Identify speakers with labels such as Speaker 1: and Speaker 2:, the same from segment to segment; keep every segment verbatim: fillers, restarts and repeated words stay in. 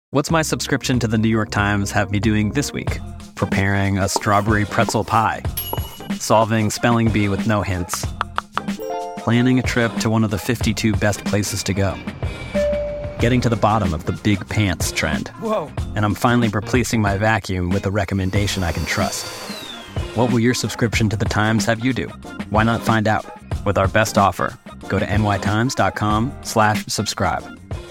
Speaker 1: What's my subscription to the New York Times have me doing this week? Preparing a strawberry pretzel pie. Solving spelling bee with no hints. Planning a trip to one of the fifty-two best places to go. Getting to the bottom of the big pants trend.
Speaker 2: Whoa.
Speaker 1: And I'm finally replacing my vacuum with a recommendation I can trust. What will your subscription to the Times have you do? Why not find out? With our best offer, go to nytimes.com slash subscribe.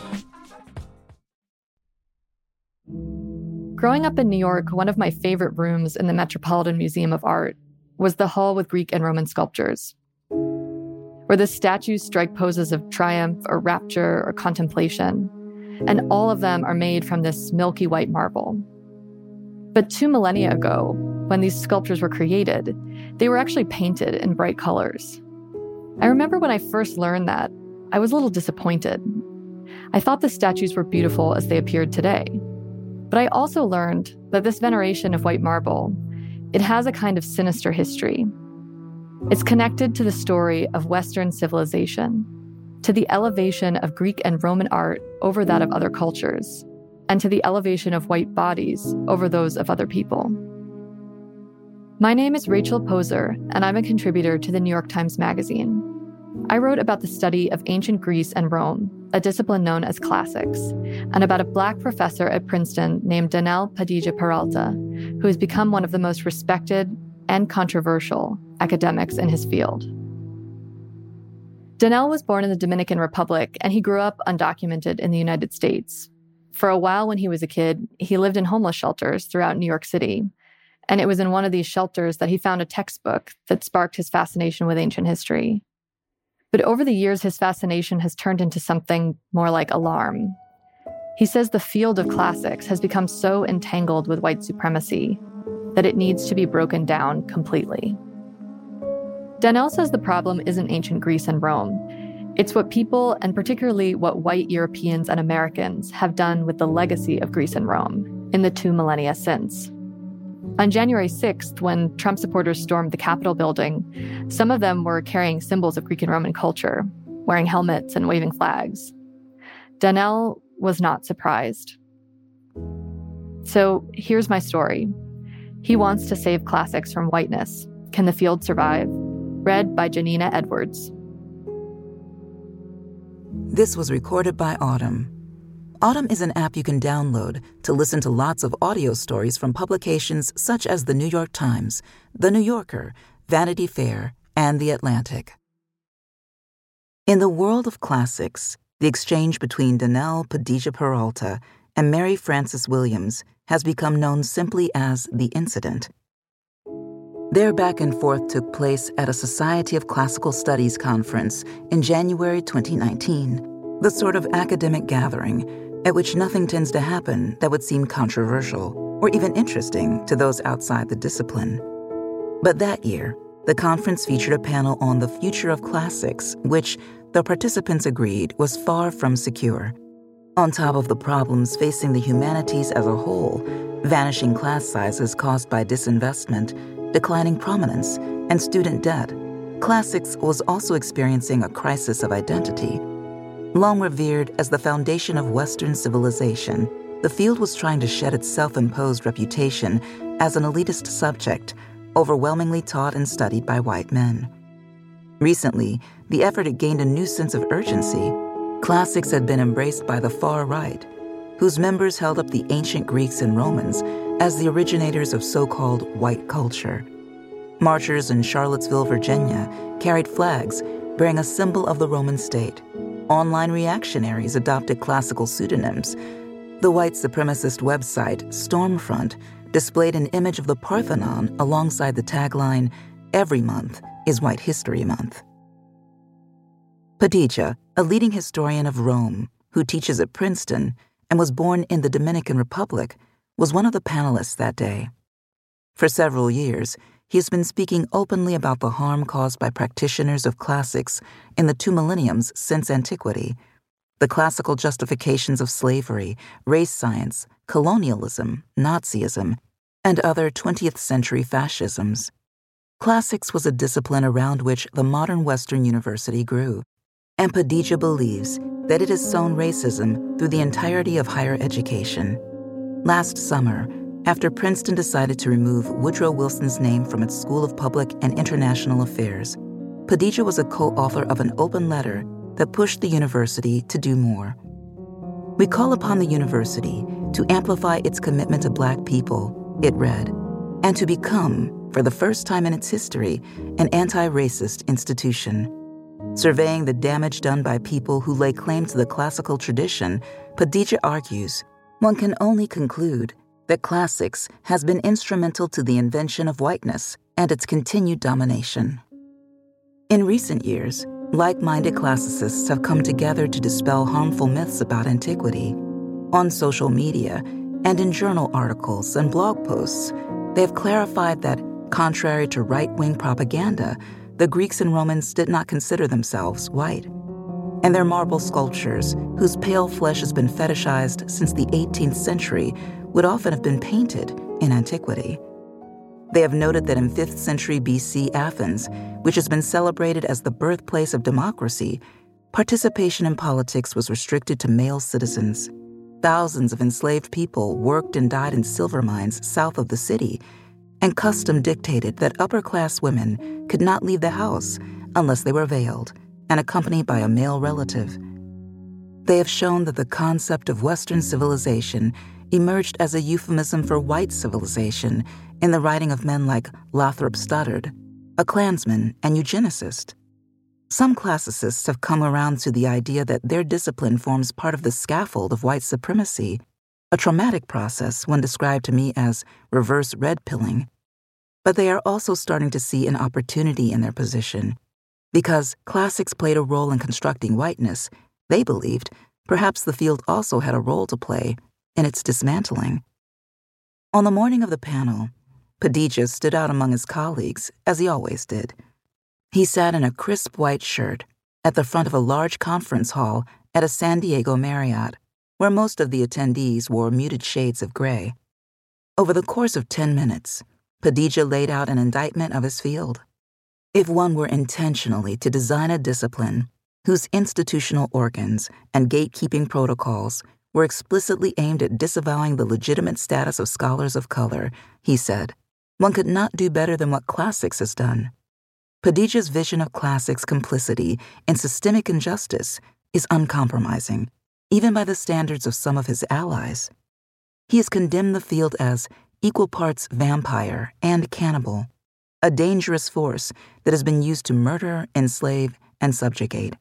Speaker 3: Growing up in New York, one of my favorite rooms in the Metropolitan Museum of Art was the hall with Greek and Roman sculptures, where the statues strike poses of triumph or rapture or contemplation, and all of them are made from this milky white marble. But two millennia ago, when these sculptures were created, they were actually painted in bright colors. I remember when I first learned that, I was a little disappointed. I thought the statues were beautiful as they appeared today. But I also learned that this veneration of white marble, it has a kind of sinister history. It's connected to the story of Western civilization, to the elevation of Greek and Roman art over that of other cultures, and to the elevation of white bodies over those of other people. My name is Rachel Poser, and I'm a contributor to the New York Times Magazine. I wrote about the study of ancient Greece and Rome, a discipline known as classics, and about a Black professor at Princeton named Danell Padilla-Peralta, who has become one of the most respected and controversial academics in his field. Danell was born in the Dominican Republic, and he grew up undocumented in the United States. For a while when he was a kid, he lived in homeless shelters throughout New York City, and it was in one of these shelters that he found a textbook that sparked his fascination with ancient history. But over the years, his fascination has turned into something more like alarm. He says the field of classics has become so entangled with white supremacy that it needs to be broken down completely. Danell says the problem isn't ancient Greece and Rome. It's what people, and particularly what white Europeans and Americans, have done with the legacy of Greece and Rome in the two millennia since. On January sixth, when Trump supporters stormed the Capitol building, some of them were carrying symbols of Greek and Roman culture, wearing helmets and waving flags. Danell was not surprised. So here's my story. He wants to save classics from whiteness. Can the field survive? Read by Janina Edwards.
Speaker 4: This was recorded by Autumn. Autumn is an app you can download to listen to lots of audio stories from publications such as The New York Times, The New Yorker, Vanity Fair, and The Atlantic. In the world of classics, the exchange between Danell Padilla-Peralta and Mary Frances Williams has become known simply as The Incident. Their back and forth took place at a Society of Classical Studies conference in January twenty nineteen, the sort of academic gathering at which nothing tends to happen that would seem controversial or even interesting to those outside the discipline. But that year, the conference featured a panel on the future of classics, which, the participants agreed, was far from secure. On top of the problems facing the humanities as a whole, vanishing class sizes caused by disinvestment, declining prominence, and student debt, classics was also experiencing a crisis of identity. Long revered as the foundation of Western civilization, the field was trying to shed its self-imposed reputation as an elitist subject, overwhelmingly taught and studied by white men. Recently, the effort had gained a new sense of urgency. Classics had been embraced by the far right, whose members held up the ancient Greeks and Romans as the originators of so-called white culture. Marchers in Charlottesville, Virginia, carried flags bearing a symbol of the Roman state. Online reactionaries adopted classical pseudonyms. The white supremacist website Stormfront displayed an image of the Parthenon alongside the tagline, "Every month is White History Month." Padilla, a leading historian of Rome who teaches at Princeton and was born in the Dominican Republic, was one of the panelists that day. For several years, he has been speaking openly about the harm caused by practitioners of classics in the two millenniums since antiquity, the classical justifications of slavery, race science, colonialism, Nazism, and other twentieth century fascisms. Classics was a discipline around which the modern Western university grew, and Padilla believes that it has sown racism through the entirety of higher education. Last summer, after Princeton decided to remove Woodrow Wilson's name from its School of Public and International Affairs, Padilla was a co-author of an open letter that pushed the university to do more. "We call upon the university to amplify its commitment to Black people," it read, "and to become, for the first time in its history, an anti-racist institution." Surveying the damage done by people who lay claim to the classical tradition, Padilla argues, one can only conclude that classics has been instrumental to the invention of whiteness and its continued domination. In recent years, like-minded classicists have come together to dispel harmful myths about antiquity. On social media and in journal articles and blog posts, they have clarified that, contrary to right-wing propaganda, the Greeks and Romans did not consider themselves white. And their marble sculptures, whose pale flesh has been fetishized since the eighteenth century, would often have been painted in antiquity. They have noted that in fifth century B C Athens, which has been celebrated as the birthplace of democracy, participation in politics was restricted to male citizens. Thousands of enslaved people worked and died in silver mines south of the city, and custom dictated that upper-class women could not leave the house unless they were veiled and accompanied by a male relative. They have shown that the concept of Western civilization emerged as a euphemism for white civilization in the writing of men like Lathrop Stoddard, a Klansman and eugenicist. Some classicists have come around to the idea that their discipline forms part of the scaffold of white supremacy, a traumatic process one described to me as reverse red-pilling. But they are also starting to see an opportunity in their position. Because classics played a role in constructing whiteness, they believed perhaps the field also had a role to play in its dismantling. On the morning of the panel, Padilla stood out among his colleagues, as he always did. He sat in a crisp white shirt at the front of a large conference hall at a San Diego Marriott, where most of the attendees wore muted shades of gray. Over the course of ten minutes, Padilla laid out an indictment of his field. If one were intentionally to design a discipline whose institutional organs and gatekeeping protocols were explicitly aimed at disavowing the legitimate status of scholars of color, he said, one could not do better than what classics has done. Padilla's vision of classics' complicity in systemic injustice is uncompromising, even by the standards of some of his allies. He has condemned the field as equal parts vampire and cannibal, a dangerous force that has been used to murder, enslave, and subjugate.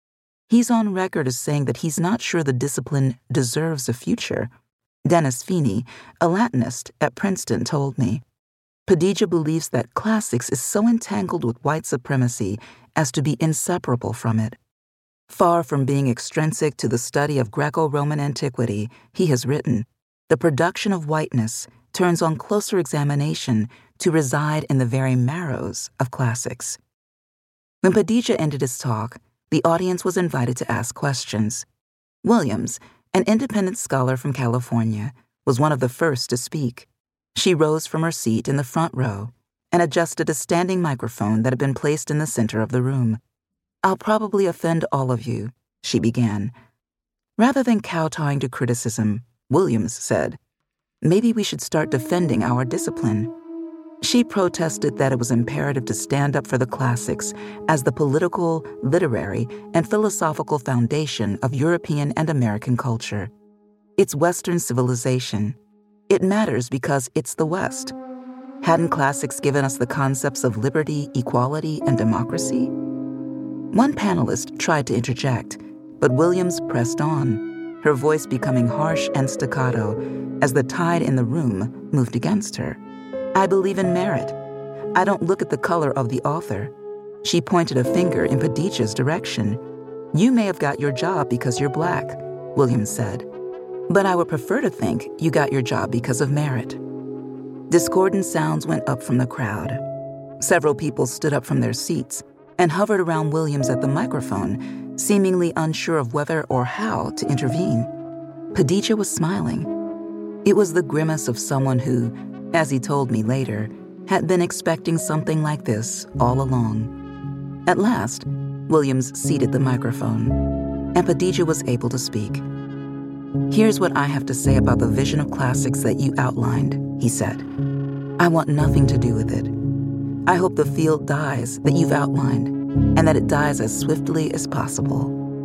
Speaker 4: He's on record as saying that he's not sure the discipline deserves a future. Dennis Feeney, a Latinist at Princeton, told me, Padilla believes that classics is so entangled with white supremacy as to be inseparable from it. Far from being extrinsic to the study of Greco-Roman antiquity, he has written, the production of whiteness turns on closer examination to reside in the very marrows of classics. When Padilla ended his talk, the audience was invited to ask questions. Williams, an independent scholar from California, was one of the first to speak. She rose from her seat in the front row and adjusted a standing microphone that had been placed in the center of the room. I'll probably offend all of you, she began. Rather than kowtowing to criticism, Williams said, maybe we should start defending our discipline. She protested that it was imperative to stand up for the classics as the political, literary, and philosophical foundation of European and American culture. It's Western civilization. It matters because it's the West. Hadn't classics given us the concepts of liberty, equality, and democracy? One panelist tried to interject, but Williams pressed on, her voice becoming harsh and staccato as the tide in the room moved against her. I believe in merit. I don't look at the color of the author. She pointed a finger in Padilla's direction. You may have got your job because you're Black, Williams said. But I would prefer to think you got your job because of merit. Discordant sounds went up from the crowd. Several people stood up from their seats and hovered around Williams at the microphone, seemingly unsure of whether or how to intervene. Padilla was smiling. It was the grimace of someone who, as he told me later, had been expecting something like this all along. At last, Williams ceded the microphone. and Padilla was able to speak. "Here's what I have to say about the vision of classics that you outlined," he said. "I want nothing to do with it. I hope the field dies that you've outlined, and that it dies as swiftly as possible."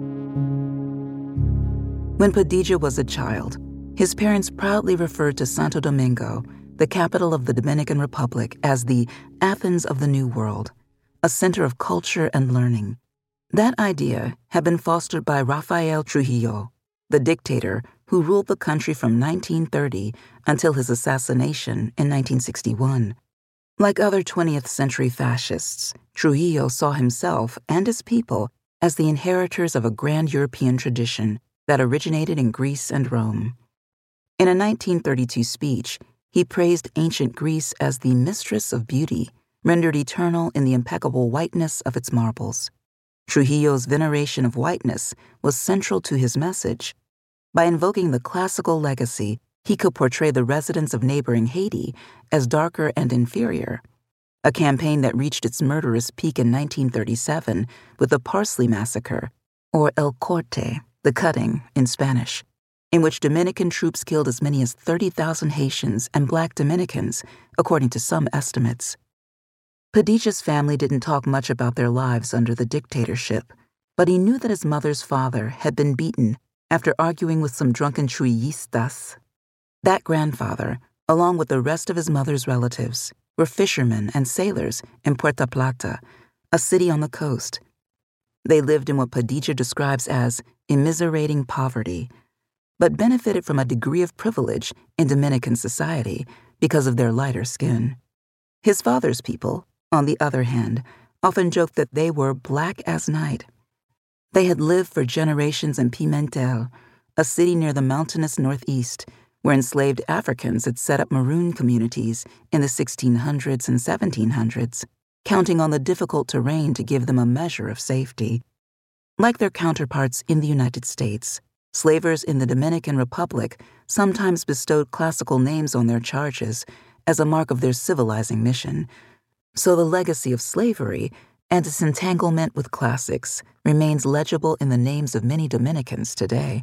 Speaker 4: When Padilla was a child, his parents proudly referred to Santo Domingo, the capital of the Dominican Republic, as the Athens of the New World, a center of culture and learning. That idea had been fostered by Rafael Trujillo, the dictator who ruled the country from nineteen thirty until his assassination in nineteen sixty-one. Like other twentieth century fascists, Trujillo saw himself and his people as the inheritors of a grand European tradition that originated in Greece and Rome. In a nineteen thirty-two speech, he praised ancient Greece as the mistress of beauty, rendered eternal in the impeccable whiteness of its marbles. Trujillo's veneration of whiteness was central to his message. By invoking the classical legacy, he could portray the residents of neighboring Haiti as darker and inferior, a campaign that reached its murderous peak in nineteen thirty-seven with the Parsley Massacre, or El Corte, the cutting in Spanish, in which Dominican troops killed as many as thirty thousand Haitians and Black Dominicans, according to some estimates. Padilla's family didn't talk much about their lives under the dictatorship, but he knew that his mother's father had been beaten after arguing with some drunken Trujillistas. That grandfather, along with the rest of his mother's relatives, were fishermen and sailors in Puerto Plata, a city on the coast. They lived in what Padilla describes as immiserating poverty, but benefited from a degree of privilege in Dominican society because of their lighter skin. His father's people, on the other hand, often joked that they were black as night. They had lived for generations in Pimentel, a city near the mountainous northeast, where enslaved Africans had set up maroon communities in the sixteen hundreds and seventeen hundreds, counting on the difficult terrain to give them a measure of safety. Like their counterparts in the United States, slavers in the Dominican Republic sometimes bestowed classical names on their charges as a mark of their civilizing mission, so the legacy of slavery and its entanglement with classics remains legible in the names of many Dominicans today.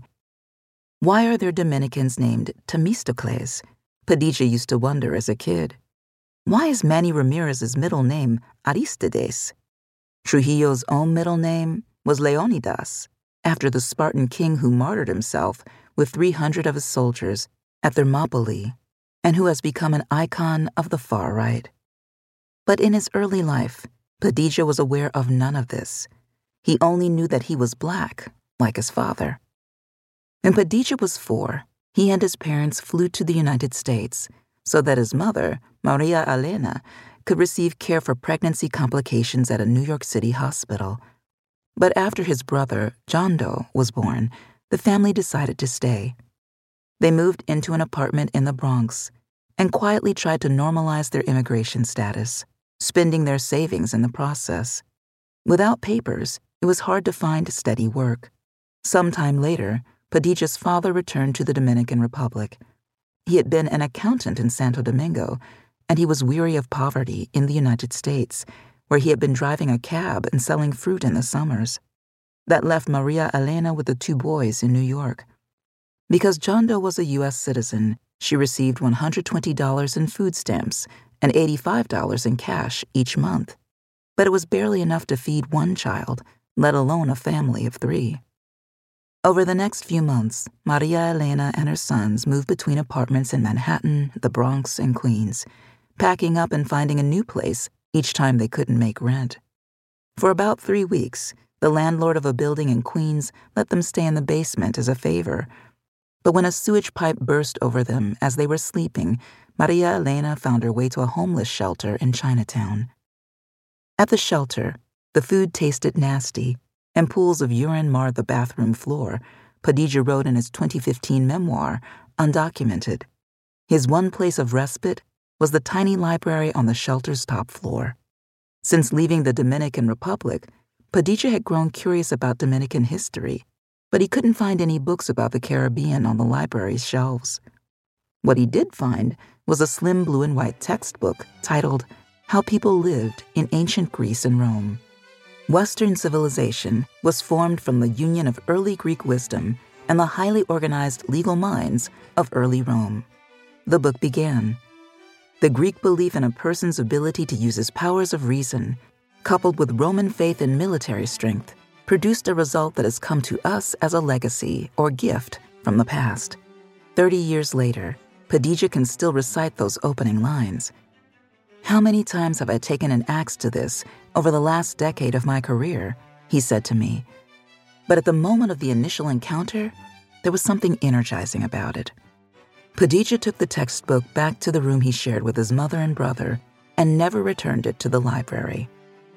Speaker 4: Why are there Dominicans named Temistocles? Padilla used to wonder as a kid. Why is Manny Ramirez's middle name Aristides? Trujillo's own middle name was Leonidas, after the Spartan king who martyred himself with three hundred of his soldiers at Thermopylae, and who has become an icon of the far right. But in his early life, Padilla was aware of none of this. He only knew that he was black, like his father. When Padilla was four, he and his parents flew to the United States so that his mother, Maria Elena, could receive care for pregnancy complications at a New York City hospital. But after his brother, John Doe, was born, the family decided to stay. They moved into an apartment in the Bronx and quietly tried to normalize their immigration status, spending their savings in the process. Without papers, it was hard to find steady work. Sometime later, Padilla's father returned to the Dominican Republic. He had been an accountant in Santo Domingo, and he was weary of poverty in the United States, where he had been driving a cab and selling fruit in the summers. That left Maria Elena with the two boys in New York. Because John Doe was a U S citizen, she received one hundred twenty dollars in food stamps and eighty-five dollars in cash each month. But it was barely enough to feed one child, let alone a family of three. Over the next few months, Maria Elena and her sons moved between apartments in Manhattan, the Bronx, and Queens, packing up and finding a new place each time they couldn't make rent. For about three weeks, the landlord of a building in Queens let them stay in the basement as a favor. But when a sewage pipe burst over them as they were sleeping, Maria Elena found her way to a homeless shelter in Chinatown. At the shelter, the food tasted nasty, and pools of urine marred the bathroom floor, Padilla wrote in his twenty fifteen memoir, Undocumented. His one place of respite was the tiny library on the shelter's top floor. Since leaving the Dominican Republic, Padilla had grown curious about Dominican history, but he couldn't find any books about the Caribbean on the library's shelves. What he did find was a slim blue and white textbook titled How People Lived in Ancient Greece and Rome. Western civilization was formed from the union of early Greek wisdom and the highly organized legal minds of early Rome. The book began. The Greek belief in a person's ability to use his powers of reason, coupled with Roman faith in military strength, produced a result that has come to us as a legacy or gift from the past. Thirty years later, Padija can still recite those opening lines. "How many times have I taken an axe to this over the last decade of my career?" he said to me. But at the moment of the initial encounter, there was something energizing about it. Padija took the textbook back to the room he shared with his mother and brother and never returned it to the library.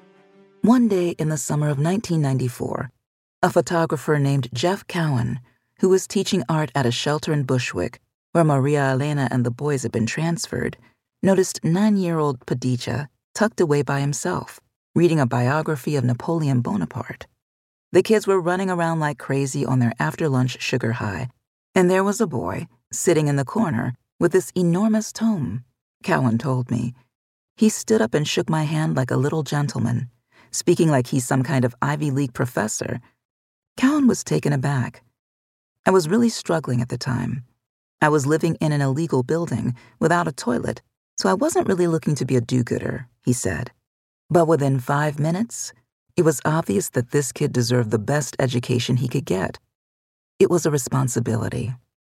Speaker 4: One day in the summer of nineteen ninety-four, a photographer named Jeff Cowan, who was teaching art at a shelter in Bushwick, where Maria Elena and the boys had been transferred, noticed nine-year-old Padija tucked away by himself, reading a biography of Napoleon Bonaparte. The kids were running around like crazy on their after-lunch sugar high, and there was a boy sitting in the corner with this enormous tome, Cowan told me. He stood up and shook my hand like a little gentleman, speaking like he's some kind of Ivy League professor. Cowan was taken aback. I was really struggling at the time. I was living in an illegal building without a toilet, so I wasn't really looking to be a do-gooder, he said. But within five minutes, it was obvious that this kid deserved the best education he could get. It was a responsibility.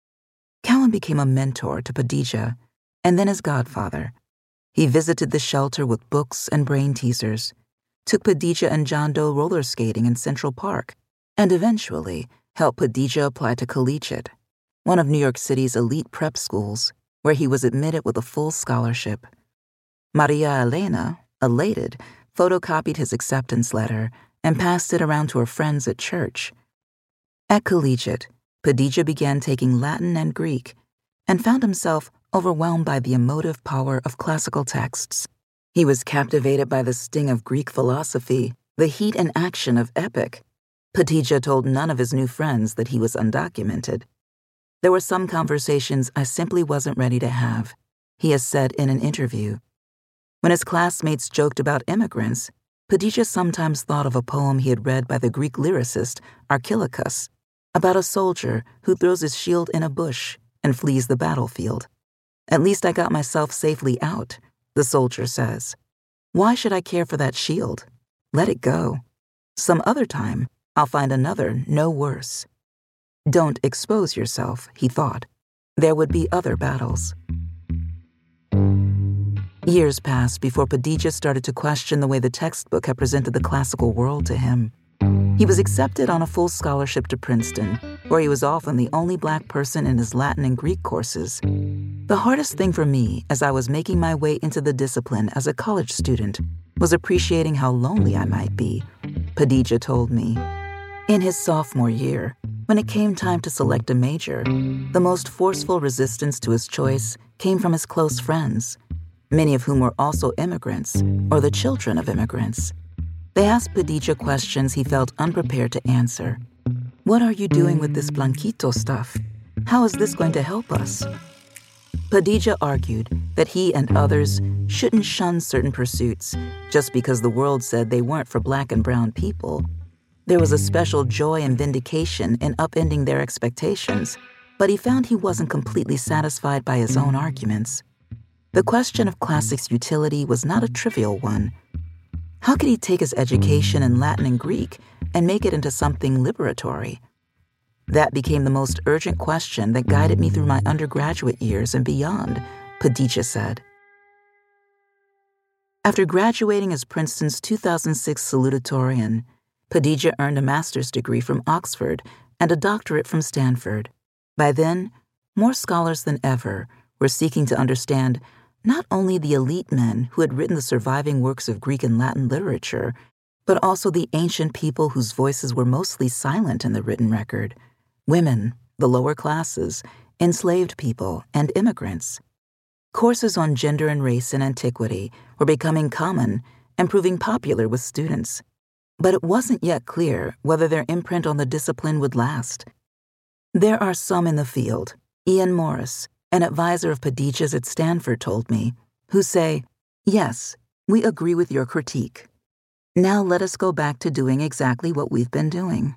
Speaker 4: Cowan became a mentor to Padija, and then his godfather. He visited the shelter with books and brain teasers, took Padija and John Doe roller skating in Central Park, and eventually helped Padija apply to Collegiate, one of New York City's elite prep schools, where he was admitted with a full scholarship. Maria Elena, elated, photocopied his acceptance letter and passed it around to her friends at church. At Collegiate, Padija began taking Latin and Greek and found himself overwhelmed by the emotive power of classical texts. He was captivated by the sting of Greek philosophy, the heat and action of epic. Padija told none of his new friends that he was undocumented. "There were some conversations I simply wasn't ready to have," he has said in an interview. When his classmates joked about immigrants, Padija sometimes thought of a poem he had read by the Greek lyricist Archilochus about a soldier who throws his shield in a bush and flees the battlefield. "At least I got myself safely out," the soldier says. "Why should I care for that shield? Let it go. Some other time, I'll find another no worse." Don't expose yourself, he thought. There would be other battles. Years passed before Padija started to question the way the textbook had presented the classical world to him. He was accepted on a full scholarship to Princeton, where he was often the only black person in his Latin and Greek courses. The hardest thing for me as I was making my way into the discipline as a college student was appreciating how lonely I might be, Padija told me. In his sophomore year, when it came time to select a major, the most forceful resistance to his choice came from his close friends, many of whom were also immigrants or the children of immigrants. They asked Padija questions he felt unprepared to answer. "What are you doing with this Blanquito stuff? How is this going to help us?" Padija argued that he and others shouldn't shun certain pursuits just because the world said they weren't for black and brown people. There was a special joy and vindication in upending their expectations, but he found he wasn't completely satisfied by his own arguments. The question of classics' utility was not a trivial one. How could he take his education in Latin and Greek and make it into something liberatory? That became the most urgent question that guided me through my undergraduate years and beyond, Padija said. After graduating as Princeton's two thousand six salutatorian, Padija earned a master's degree from Oxford and a doctorate from Stanford. By then, more scholars than ever were seeking to understand not only the elite men who had written the surviving works of Greek and Latin literature, but also the ancient people whose voices were mostly silent in the written record: women, the lower classes, enslaved people, and immigrants. Courses on gender and race in antiquity were becoming common and proving popular with students. But it wasn't yet clear whether their imprint on the discipline would last. There are some in the field, Ian Morris, an advisor of Padija's at Stanford, told me, who say, "Yes, we agree with your critique." Now let us go back to doing exactly what we've been doing.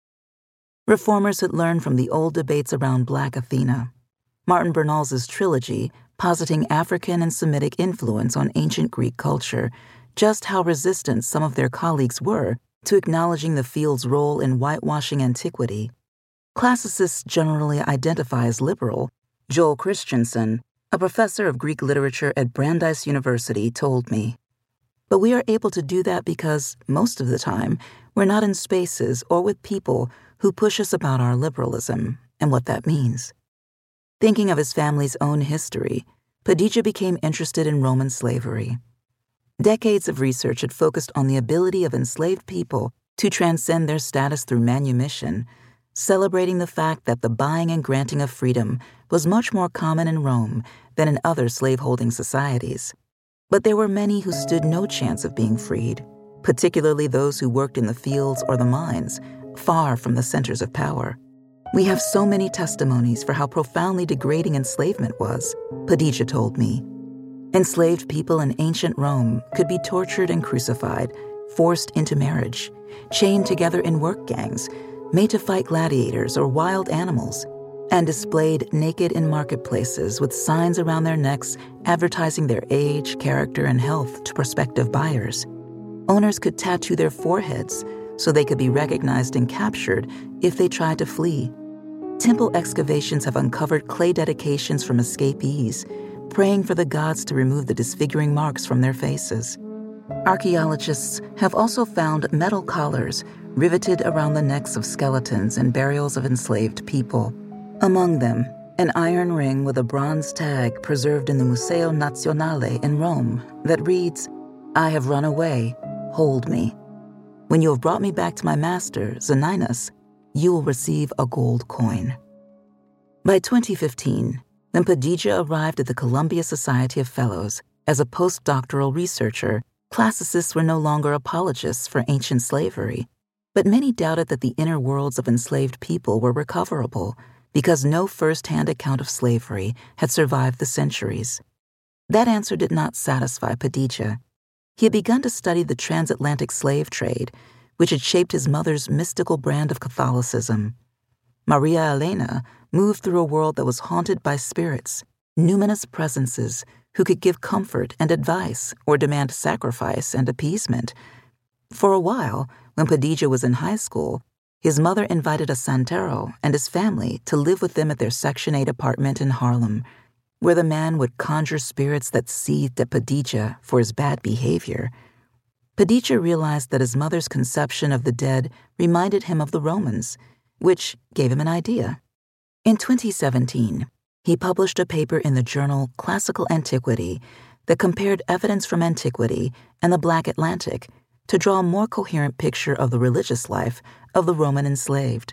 Speaker 4: Reformers had learned from the old debates around Black Athena, Martin Bernal's trilogy positing African and Semitic influence on ancient Greek culture, just how resistant some of their colleagues were to acknowledging the field's role in whitewashing antiquity. Classicists generally identify as liberal. Joel Christensen, a professor of Greek literature at Brandeis University, told me. But we are able to do that because, most of the time, we're not in spaces or with people who push us about our liberalism and what that means. Thinking of his family's own history, Padilla became interested in Roman slavery. Decades of research had focused on the ability of enslaved people to transcend their status through manumission, celebrating the fact that the buying and granting of freedom was much more common in Rome than in other slaveholding societies. But there were many who stood no chance of being freed, particularly those who worked in the fields or the mines, far from the centers of power. We have so many testimonies for how profoundly degrading enslavement was, Padilla told me. Enslaved people in ancient Rome could be tortured and crucified, forced into marriage, chained together in work gangs, made to fight gladiators or wild animals, and displayed naked in marketplaces with signs around their necks advertising their age, character, and health to prospective buyers. Owners could tattoo their foreheads so they could be recognized and captured if they tried to flee. Temple excavations have uncovered clay dedications from escapees, praying for the gods to remove the disfiguring marks from their faces. Archaeologists have also found metal collars riveted around the necks of skeletons and burials of enslaved people. Among them, an iron ring with a bronze tag preserved in the Museo Nazionale in Rome that reads, "I have run away, hold me. When you have brought me back to my master, Zaninus, you will receive a gold coin." By twenty fifteen, when Padilla arrived at the Columbia Society of Fellows as a postdoctoral researcher, classicists were no longer apologists for ancient slavery, but many doubted that the inner worlds of enslaved people were recoverable because no first-hand account of slavery had survived the centuries. That answer did not satisfy Padilla. He had begun to study the transatlantic slave trade, which had shaped his mother's mystical brand of Catholicism. Maria Elena moved through a world that was haunted by spirits, numinous presences who could give comfort and advice or demand sacrifice and appeasement. For a while, when Padilla was in high school, his mother invited a santero and his family to live with them at their Section eight apartment in Harlem, where the man would conjure spirits that seethed at Padilla for his bad behavior. Padilla realized that his mother's conception of the dead reminded him of the Romans, which gave him an idea. In twenty seventeen, he published a paper in the journal Classical Antiquity that compared evidence from antiquity and the Black Atlantic to draw a more coherent picture of the religious life of the Roman enslaved.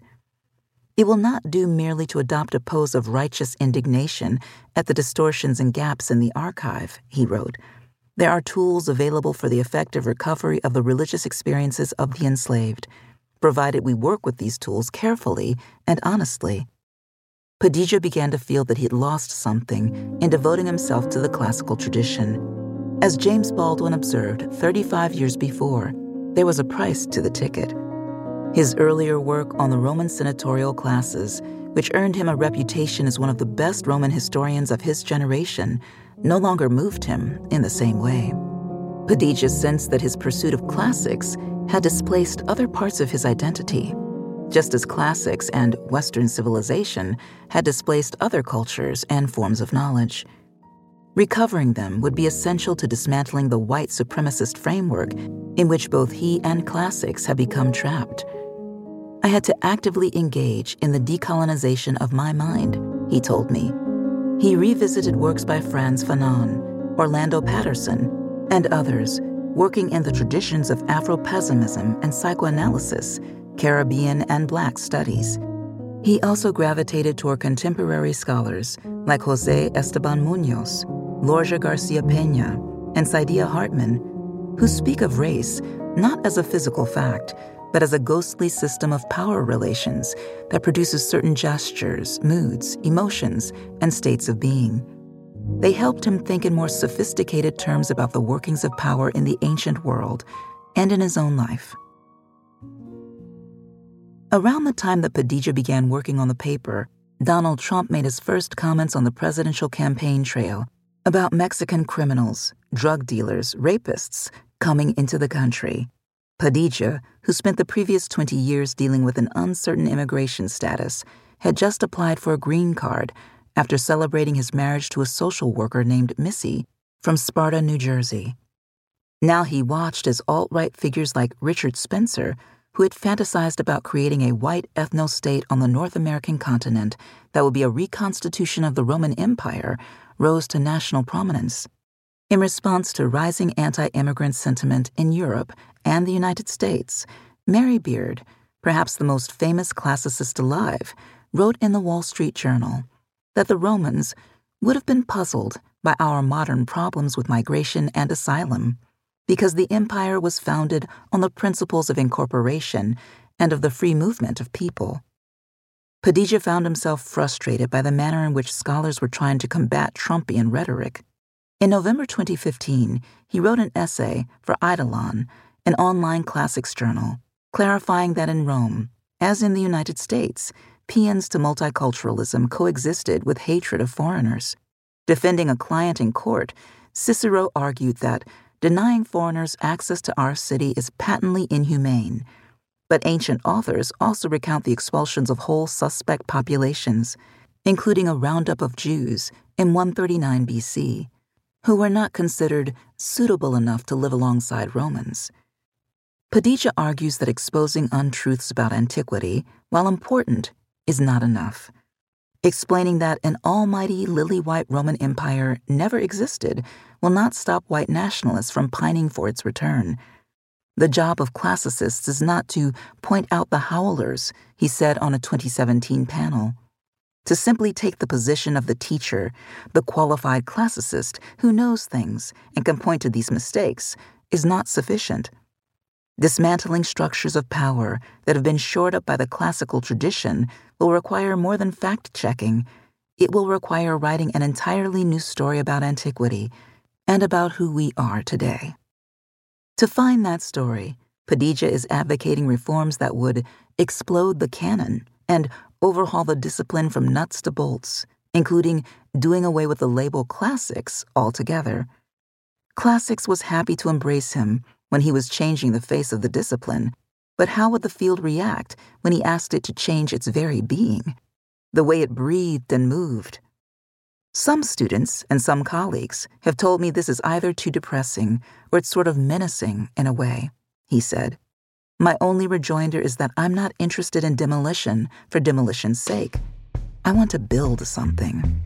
Speaker 4: It will not do merely to adopt a pose of righteous indignation at the distortions and gaps in the archive, he wrote. There are tools available for the effective recovery of the religious experiences of the enslaved, provided we work with these tools carefully and honestly. Padilla began to feel that he had lost something in devoting himself to the classical tradition. As James Baldwin observed thirty-five years before, there was a price to the ticket. His earlier work on the Roman senatorial classes, which earned him a reputation as one of the best Roman historians of his generation, no longer moved him in the same way. Padilla sensed that his pursuit of classics had displaced other parts of his identity, just as classics and Western civilization had displaced other cultures and forms of knowledge. Recovering them would be essential to dismantling the white supremacist framework in which both he and classics had become trapped. I had to actively engage in the decolonization of my mind, he told me. He revisited works by Frantz Fanon, Orlando Patterson, and others working in the traditions of Afro-pessimism and psychoanalysis, Caribbean and Black studies. He also gravitated toward contemporary scholars like José Esteban Muñoz, Lorgia Garcia Peña, and Saidiya Hartman, who speak of race not as a physical fact, but as a ghostly system of power relations that produces certain gestures, moods, emotions, and states of being. They helped him think in more sophisticated terms about the workings of power in the ancient world, and in his own life. Around the time that Padilla began working on the paper, Donald Trump made his first comments on the presidential campaign trail about Mexican criminals, drug dealers, rapists coming into the country. Padilla, who spent the previous twenty years dealing with an uncertain immigration status, had just applied for a green card after celebrating his marriage to a social worker named Missy from Sparta, New Jersey. Now he watched as alt-right figures like Richard Spencer, who had fantasized about creating a white ethno-state on the North American continent that would be a reconstitution of the Roman Empire, rose to national prominence. In response to rising anti-immigrant sentiment in Europe and the United States, Mary Beard, perhaps the most famous classicist alive, wrote in the Wall Street Journal that the Romans would have been puzzled by our modern problems with migration and asylum, because the empire was founded on the principles of incorporation and of the free movement of people. Padilla found himself frustrated by the manner in which scholars were trying to combat Trumpian rhetoric. In November twenty fifteen, he wrote an essay for Eidolon, an online classics journal, clarifying that in Rome, as in the United States, paeans to multiculturalism coexisted with hatred of foreigners. Defending a client in court, Cicero argued that denying foreigners access to our city is patently inhumane. But ancient authors also recount the expulsions of whole suspect populations, including a roundup of Jews in one thirty-nine B C, who were not considered suitable enough to live alongside Romans. Padilla argues that exposing untruths about antiquity, while important, is not enough, explaining that an almighty lily-white Roman Empire never existed will not stop white nationalists from pining for its return. The job of classicists is not to point out the howlers, he said on a twenty seventeen panel. To simply take the position of the teacher, the qualified classicist who knows things and can point to these mistakes, is not sufficient. Dismantling structures of power that have been shored up by the classical tradition will require more than fact-checking. It will require writing an entirely new story about antiquity and about who we are today. To find that story, Padilla is advocating reforms that would explode the canon and overhaul the discipline from nuts to bolts, including doing away with the label classics altogether. Classics was happy to embrace him when he was changing the face of the discipline, but how would the field react when he asked it to change its very being, the way it breathed and moved? Some students and some colleagues have told me this is either too depressing or it's sort of menacing in a way, he said. My only rejoinder is that I'm not interested in demolition for demolition's sake. I want to build something.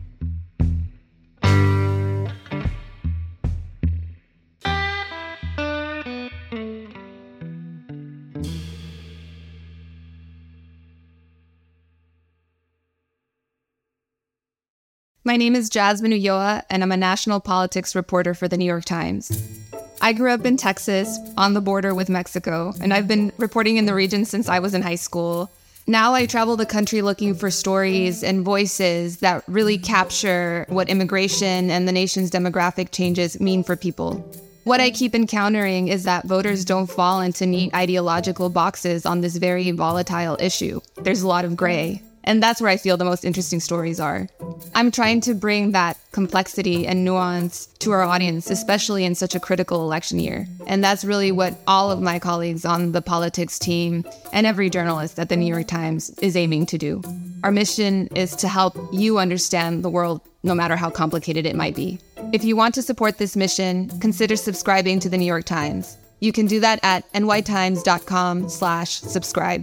Speaker 2: My name is Jasmine Ulloa, and I'm a national politics reporter for the New York Times. I grew up in Texas, on the border with Mexico, and I've been reporting in the region since I was in high school. Now I travel the country looking for stories and voices that really capture what immigration and the nation's demographic changes mean for people. What I keep encountering is that voters don't fall into neat ideological boxes on this very volatile issue. There's a lot of gray. And that's where I feel the most interesting stories are. I'm trying to bring that complexity and nuance to our audience, especially in such a critical election year. And that's really what all of my colleagues on the politics team and every journalist at the New York Times is aiming to do. Our mission is to help you understand the world, no matter how complicated it might be. If you want to support this mission, consider subscribing to the New York Times. You can do that at nytimes.com slash subscribe.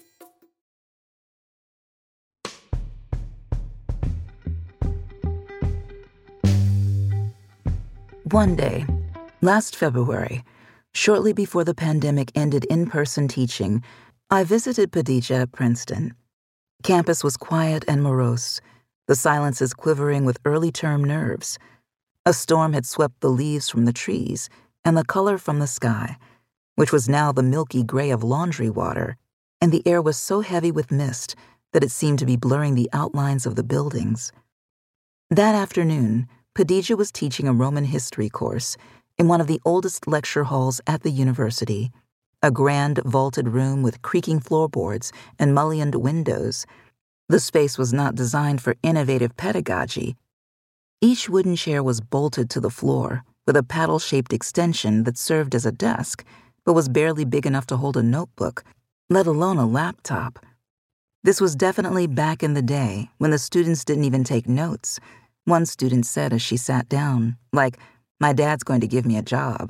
Speaker 4: One day, last February, shortly before the pandemic ended in-person teaching, I visited Padilla at Princeton. Campus was quiet and morose, the silences quivering with early-term nerves. A storm had swept the leaves from the trees and the color from the sky, which was now the milky gray of laundry water, and the air was so heavy with mist that it seemed to be blurring the outlines of the buildings. That afternoon, Padilla was teaching a Roman history course, in one of the oldest lecture halls at the university, a grand vaulted room with creaking floorboards and mullioned windows. The space was not designed for innovative pedagogy. Each wooden chair was bolted to the floor with a paddle-shaped extension that served as a desk, but was barely big enough to hold a notebook, let alone a laptop. This was definitely back in the day when the students didn't even take notes. One student said as she sat down, like, "My dad's going to give me a job."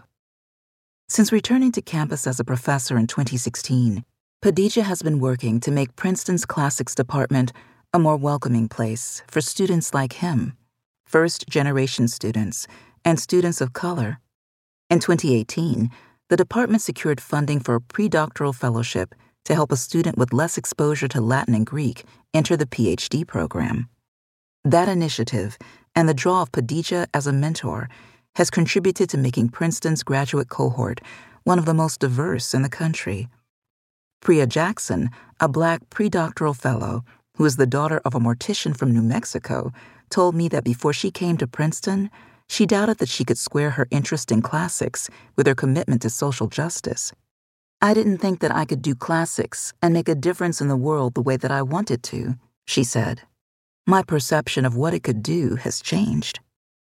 Speaker 4: Since returning to campus as a professor in twenty sixteen, Padija has been working to make Princeton's classics department a more welcoming place for students like him, first-generation students, and students of color. In twenty eighteen, the department secured funding for a predoctoral fellowship to help a student with less exposure to Latin and Greek enter the P H D program. That initiative and the draw of Padija as a mentor has contributed to making Princeton's graduate cohort one of the most diverse in the country. Priya Jackson, a Black predoctoral fellow who is the daughter of a mortician from New Mexico, told me that before she came to Princeton, she doubted that she could square her interest in classics with her commitment to social justice. "I didn't think that I could do classics and make a difference in the world the way that I wanted to," she said. "My perception of what it could do has changed."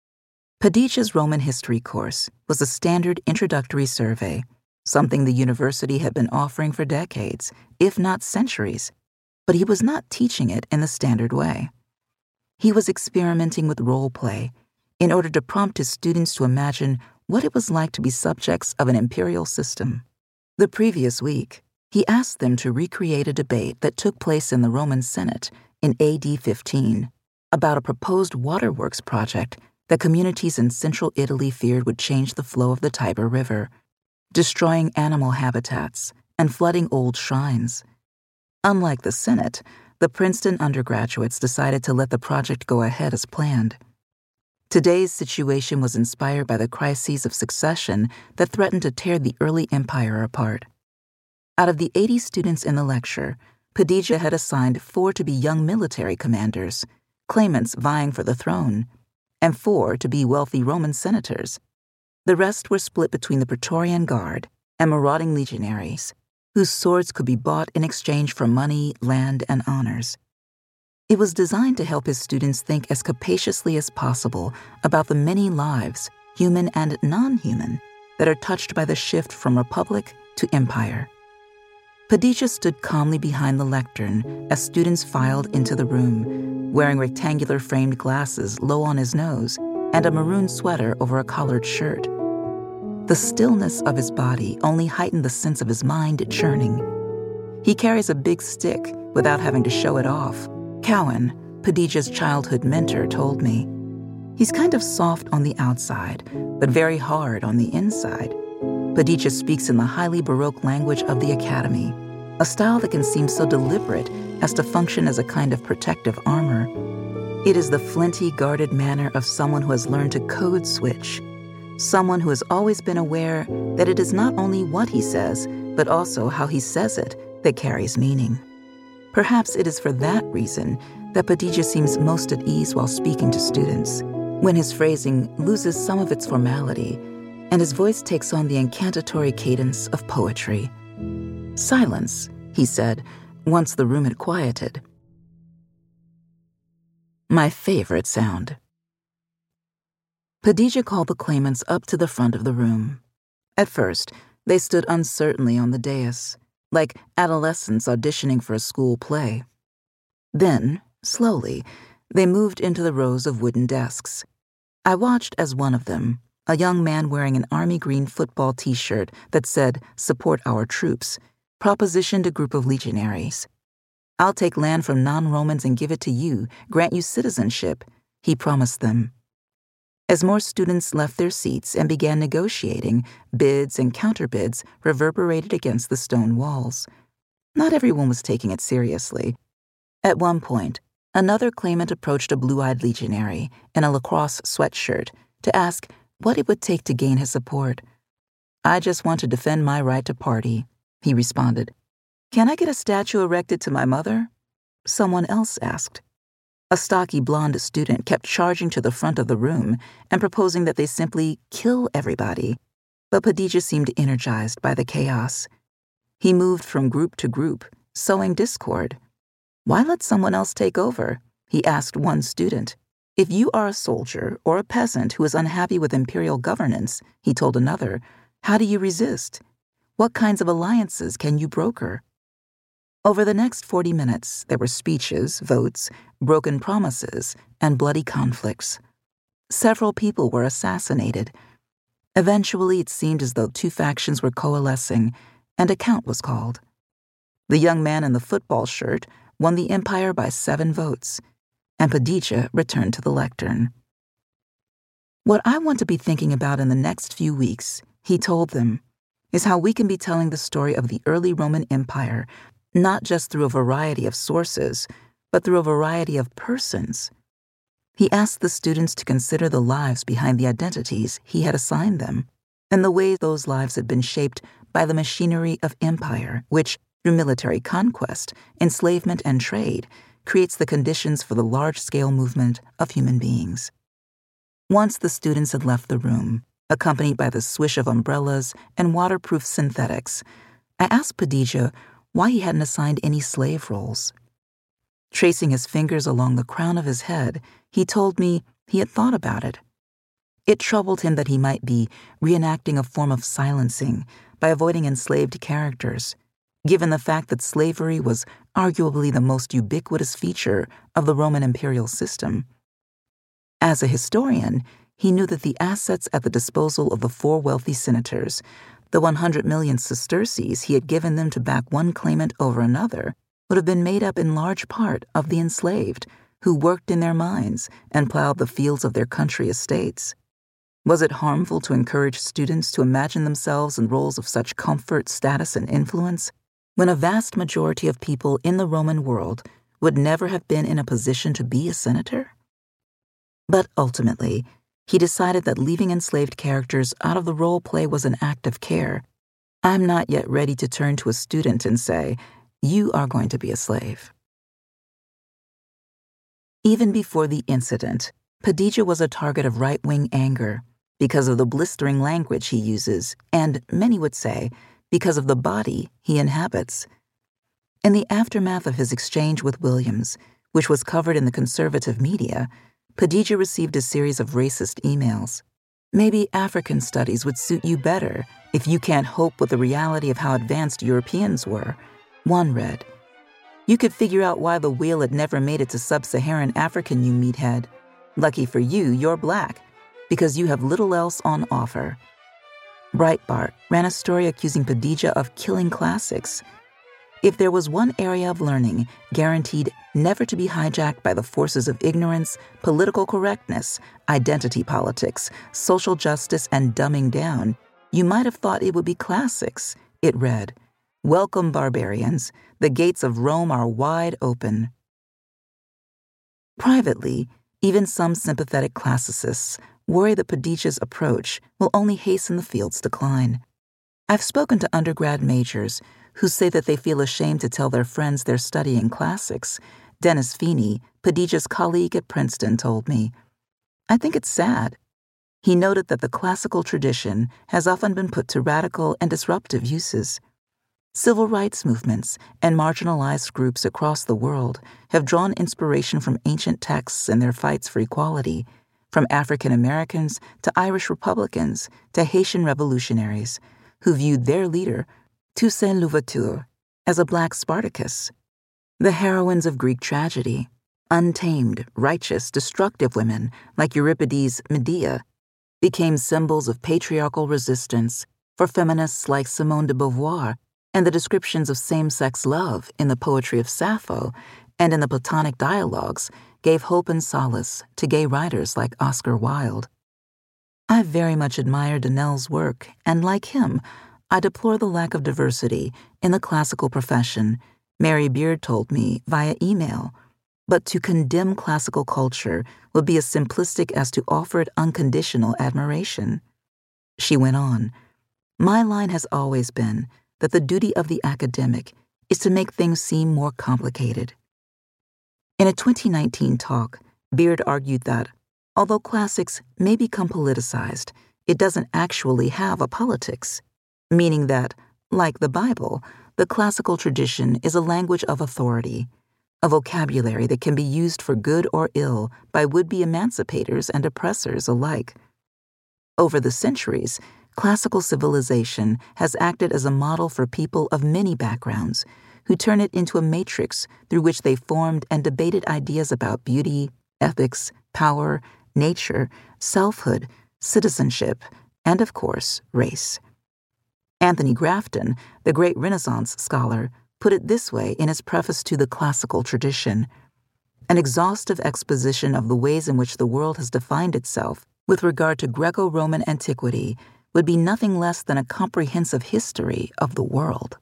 Speaker 4: Padija's Roman history course was a standard introductory survey, something the university had been offering for decades, if not centuries, but he was not teaching it in the standard way. He was experimenting with role play in order to prompt his students to imagine what it was like to be subjects of an imperial system. The previous week, he asked them to recreate a debate that took place in the Roman Senate in A D fifteen about a proposed waterworks project that communities in central Italy feared would change the flow of the Tiber River, destroying animal habitats and flooding old shrines. Unlike the Senate, the Princeton undergraduates decided to let the project go ahead as planned. Today's situation was inspired by the crises of succession that threatened to tear the early empire apart. Out of the eighty students in the lecture, Padija had assigned four to be young military commanders, claimants vying for the throne, and four to be wealthy Roman senators. The rest were split between the Praetorian Guard and marauding legionaries, whose swords could be bought in exchange for money, land, and honors. It was designed to help his students think as capaciously as possible about the many lives, human and non-human, that are touched by the shift from republic to empire. Padija stood calmly behind the lectern as students filed into the room, wearing rectangular framed glasses low on his nose and a maroon sweater over a collared shirt. The stillness of his body only heightened the sense of his mind churning. He carries a big stick without having to show it off. Cowan, Padija's childhood mentor, told me. He's kind of soft on the outside, but very hard on the inside. Padija speaks in the highly Baroque language of the Academy, a style that can seem so deliberate as to function as a kind of protective armor. It is the flinty, guarded manner of someone who has learned to code switch, someone who has always been aware that it is not only what he says, but also how he says it that carries meaning. Perhaps it is for that reason that Padija seems most at ease while speaking to students, when his phrasing loses some of its formality and his voice takes on the incantatory cadence of poetry. "Silence," he said, once the room had quieted. My favorite sound. Padija called the claimants up to the front of the room. At first, they stood uncertainly on the dais, like adolescents auditioning for a school play. Then, slowly, they moved into the rows of wooden desks. I watched as one of them, a young man wearing an army green football t-shirt that said, "Support our troops," propositioned a group of legionaries. "I'll take land from non-Romans and give it to you, grant you citizenship," he promised them. As more students left their seats and began negotiating, bids and counterbids reverberated against the stone walls. Not everyone was taking it seriously. At one point, another claimant approached a blue-eyed legionary in a lacrosse sweatshirt to ask what it would take to gain his support. "I just want to defend my right to party," he responded. "Can I get a statue erected to my mother?" Someone else asked. A stocky blonde student kept charging to the front of the room and proposing that they simply kill everybody, but Padilla seemed energized by the chaos. He moved from group to group, sowing discord. "Why let someone else take over?" he asked one student. "If you are a soldier or a peasant who is unhappy with imperial governance," he told another, "how do you resist? What kinds of alliances can you broker?" Over the next forty minutes, there were speeches, votes, broken promises, and bloody conflicts. Several people were assassinated. Eventually, it seemed as though two factions were coalescing, and a count was called. The young man in the football shirt won the empire by seven votes, and Padilla returned to the lectern. "What I want to be thinking about in the next few weeks," he told them, "is how we can be telling the story of the early Roman Empire not just through a variety of sources, but through a variety of persons." He asked the students to consider the lives behind the identities he had assigned them, and the ways those lives had been shaped by the machinery of empire, which, through military conquest, enslavement, and trade, creates the conditions for the large-scale movement of human beings. Once the students had left the room, accompanied by the swish of umbrellas and waterproof synthetics, I asked Padilla why he hadn't assigned any slave roles. Tracing his fingers along the crown of his head, he told me he had thought about it. It troubled him that he might be reenacting a form of silencing by avoiding enslaved characters, given the fact that slavery was arguably the most ubiquitous feature of the Roman imperial system. As a historian, he knew that the assets at the disposal of the four wealthy senators, the one hundred million sesterces he had given them to back one claimant over another, would have been made up in large part of the enslaved, who worked in their mines and plowed the fields of their country estates. Was it harmful to encourage students to imagine themselves in roles of such comfort, status, and influence, when a vast majority of people in the Roman world would never have been in a position to be a senator? But ultimately, he decided that leaving enslaved characters out of the role play was an act of care. I'm not yet ready to turn to a student and say, "You are going to be a slave." Even before the incident, Padilla was a target of right-wing anger because of the blistering language he uses and, many would say, because of the body he inhabits. In the aftermath of his exchange with Williams, which was covered in the conservative media, Padilla received a series of racist emails. "Maybe African studies would suit you better if you can't cope with the reality of how advanced Europeans were," one read. "You could figure out why the whale had never made it to sub-Saharan Africa, you meathead. Lucky for you, you're black, because you have little else on offer." Breitbart ran a story accusing Padilla of killing classics. If there was one area of learning guaranteed never to be hijacked by the forces of ignorance, political correctness, identity politics, social justice, and dumbing down, you might have thought it would be classics, it read. "Welcome, barbarians. The gates of Rome are wide open." Privately, even some sympathetic classicists worry that Padilla's approach will only hasten the field's decline. I've spoken to undergrad majors who say that they feel ashamed to tell their friends they're studying classics. Dennis Feeney, Padilla's colleague at Princeton, told me. I think it's sad. He noted that the classical tradition has often been put to radical and disruptive uses. Civil rights movements and marginalized groups across the world have drawn inspiration from ancient texts in their fights for equality, from African Americans to Irish Republicans to Haitian revolutionaries, who viewed their leader, Toussaint Louverture, as a black Spartacus. The heroines of Greek tragedy, untamed, righteous, destructive women like Euripides' Medea, became symbols of patriarchal resistance for feminists like Simone de Beauvoir, and the descriptions of same-sex love in the poetry of Sappho and in the Platonic dialogues gave hope and solace to gay writers like Oscar Wilde. I very much admire Donnell's work, and like him, I deplore the lack of diversity in the classical profession, Mary Beard told me via email. But to condemn classical culture would be as simplistic as to offer it unconditional admiration. She went on, "My line has always been that the duty of the academic is to make things seem more complicated." In a twenty nineteen talk, Beard argued that, although classics may become politicized, it doesn't actually have a politics, meaning that, like the Bible, the classical tradition is a language of authority, a vocabulary that can be used for good or ill by would-be emancipators and oppressors alike. Over the centuries, classical civilization has acted as a model for people of many backgrounds who turn it into a matrix through which they formed and debated ideas about beauty, ethics, power, nature, selfhood, citizenship, and, of course, race. Anthony Grafton, the great Renaissance scholar, put it this way in his preface to The Classical Tradition: an exhaustive exposition of the ways in which the world has defined itself with regard to Greco-Roman antiquity would be nothing less than a comprehensive history of the world.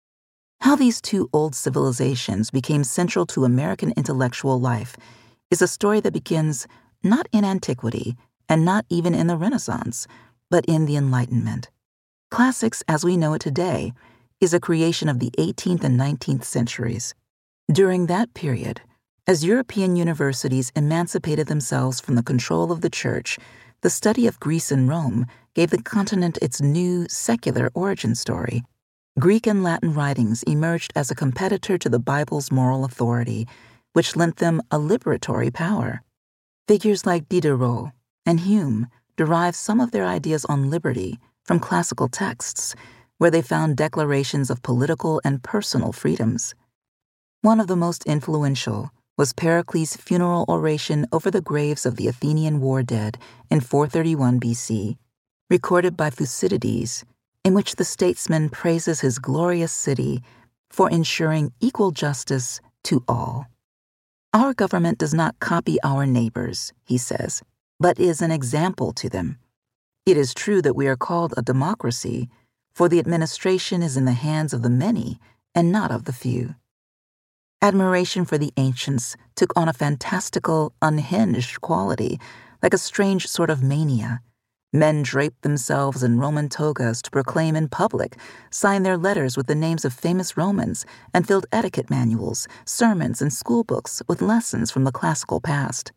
Speaker 4: How these two old civilizations became central to American intellectual life is a story that begins not in antiquity and not even in the Renaissance, but in the Enlightenment. Classics, as we know it today, is a creation of the eighteenth and nineteenth centuries. During that period, as European universities emancipated themselves from the control of the Church, the study of Greece and Rome gave the continent its new, secular origin story. Greek and Latin writings emerged as a competitor to the Bible's moral authority, which lent them a liberatory power. Figures like Diderot and Hume derived some of their ideas on liberty from classical texts, where they found declarations of political and personal freedoms. One of the most influential was Pericles' funeral oration over the graves of the Athenian war dead in four thirty-one B C, recorded by Thucydides, in which the statesman praises his glorious city for ensuring equal justice to all. Our government does not copy our neighbors, he says, but is an example to them. It is true that we are called a democracy, for the administration is in the hands of the many and not of the few. Admiration for the ancients took on a fantastical, unhinged quality, like a strange sort of mania. Men draped themselves in Roman togas to proclaim in public, signed their letters with the names of famous Romans, and filled etiquette manuals, sermons, and schoolbooks with lessons from the classical past.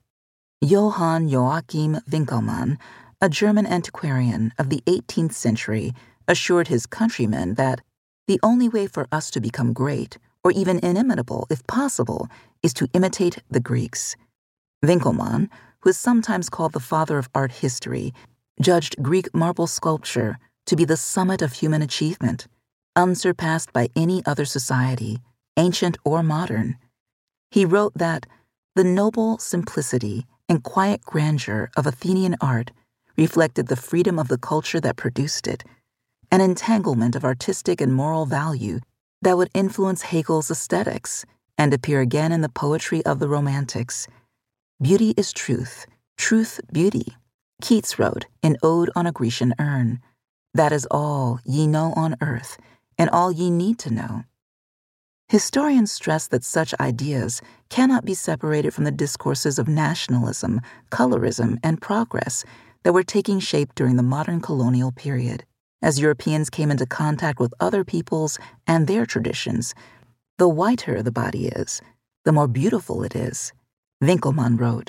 Speaker 4: Johann Joachim Winckelmann, a German antiquarian of the eighteenth century, assured his countrymen that the only way for us to become great, or even inimitable if possible, is to imitate the Greeks. Winckelmann, who is sometimes called the father of art history, judged Greek marble sculpture to be the summit of human achievement, unsurpassed by any other society, ancient or modern. He wrote that the noble simplicity and quiet grandeur of Athenian art reflected the freedom of the culture that produced it, an entanglement of artistic and moral value that would influence Hegel's aesthetics and appear again in the poetry of the Romantics. Beauty is truth, truth beauty, Keats wrote in Ode on a Grecian Urn. That is all ye know on earth, and all ye need to know. Historians stress that such ideas cannot be separated from the discourses of nationalism, colorism, and progress that were taking shape during the modern colonial period, as Europeans came into contact with other peoples and their traditions. The whiter the body is, the more beautiful it is, Winckelmann wrote.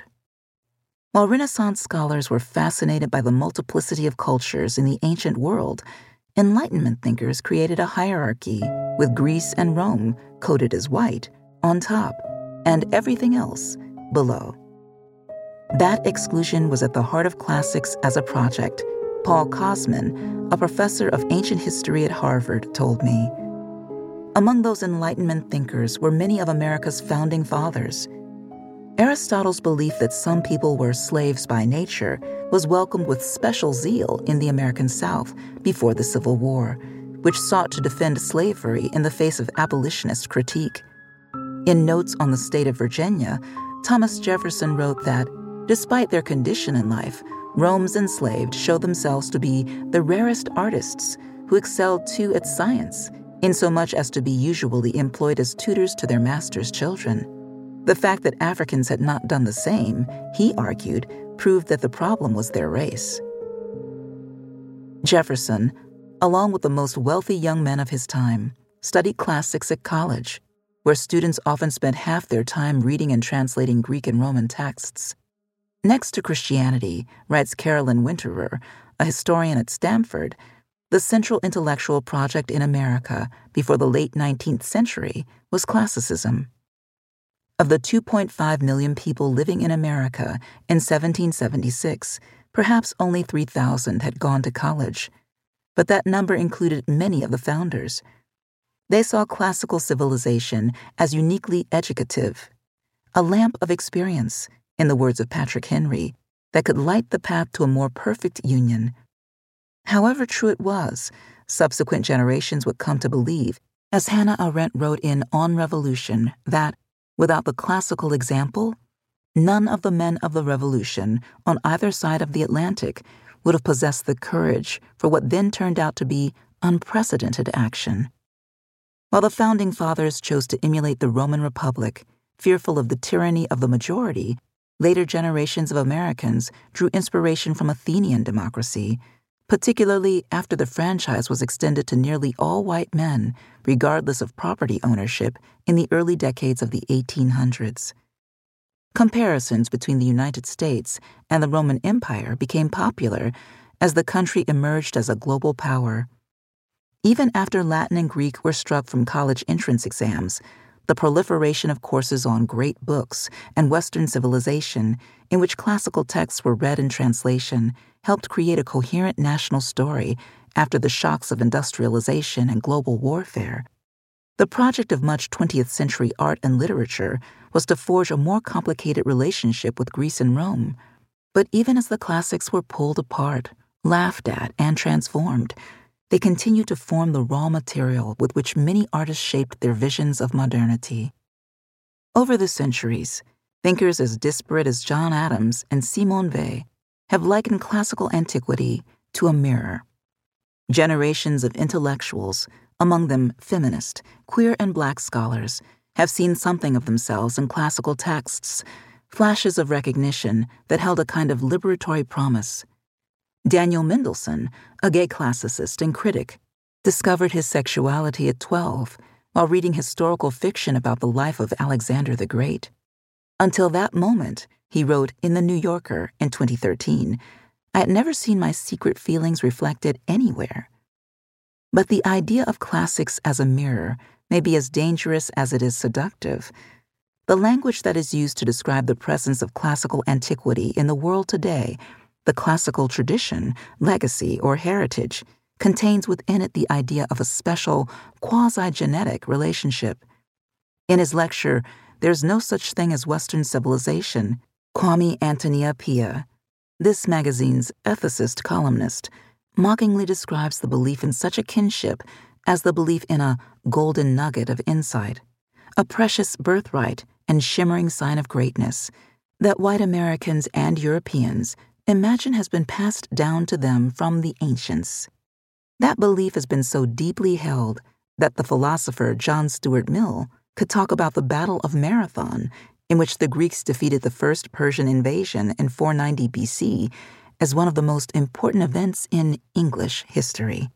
Speaker 4: While Renaissance scholars were fascinated by the multiplicity of cultures in the ancient world, Enlightenment thinkers created a hierarchy with Greece and Rome coded as white on top and everything else below. That exclusion was at the heart of classics as a project, Paul Kosman, a professor of ancient history at Harvard, told me. Among those Enlightenment thinkers were many of America's founding fathers. Aristotle's belief that some people were slaves by nature was welcomed with special zeal in the American South before the Civil War, which sought to defend slavery in the face of abolitionist critique. In Notes on the State of Virginia, Thomas Jefferson wrote that, despite their condition in life, Rome's enslaved showed themselves to be the rarest artists who excelled too at science, insomuch as to be usually employed as tutors to their masters' children. The fact that Africans had not done the same, he argued, proved that the problem was their race. Jefferson, along with the most wealthy young men of his time, studied classics at college. where students often spent half their time reading and translating Greek and Roman texts. Next to Christianity, writes Carolyn Winterer, a historian at Stanford, the central intellectual project in America before the late nineteenth century was classicism. Of the two point five million people living in America in seventeen seventy-six, perhaps only three thousand had gone to college, but that number included many of the founders. They saw classical civilization as uniquely educative, a lamp of experience, in the words of Patrick Henry, that could light the path to a more perfect union. However true it was, subsequent generations would come to believe, as Hannah Arendt wrote in On Revolution, that, without the classical example, none of the men of the Revolution on either side of the Atlantic would have possessed the courage for what then turned out to be unprecedented action. While the Founding Fathers chose to emulate the Roman Republic, fearful of the tyranny of the majority, later generations of Americans drew inspiration from Athenian democracy, particularly after the franchise was extended to nearly all white men, regardless of property ownership, in the early decades of the eighteen hundreds. Comparisons between the United States and the Roman Empire became popular as the country emerged as a global power. Even after Latin and Greek were struck from college entrance exams, the proliferation of courses on great books and Western civilization, in which classical texts were read in translation, helped create a coherent national story after the shocks of industrialization and global warfare. The project of much twentieth century art and literature was to forge a more complicated relationship with Greece and Rome. But even as the classics were pulled apart, laughed at, and transformed, they continued to form the raw material with which many artists shaped their visions of modernity. Over the centuries, thinkers as disparate as John Adams and Simone Weil have likened classical antiquity to a mirror. Generations of intellectuals, among them feminist, queer, and black scholars, have seen something of themselves in classical texts, flashes of recognition that held a kind of liberatory promise. Daniel Mendelsohn, a gay classicist and critic, discovered his sexuality at twelve while reading historical fiction about the life of Alexander the Great. Until that moment, he wrote in The New Yorker in twenty thirteen, I had never seen my secret feelings reflected anywhere. But the idea of classics as a mirror may be as dangerous as it is seductive. The language that is used to describe the presence of classical antiquity in the world today, the classical tradition, legacy, or heritage, contains within it the idea of a special, quasi-genetic relationship. In his lecture, There's No Such Thing as Western Civilization, Kwame Anthony Appiah, this magazine's ethicist columnist, mockingly describes the belief in such a kinship as the belief in a golden nugget of insight, a precious birthright and shimmering sign of greatness that white Americans and Europeans imagine has been passed down to them from the ancients. That belief has been so deeply held that the philosopher John Stuart Mill could talk about the Battle of Marathon, in which the Greeks defeated the first Persian invasion in four ninety B C, as one of the most important events in English history.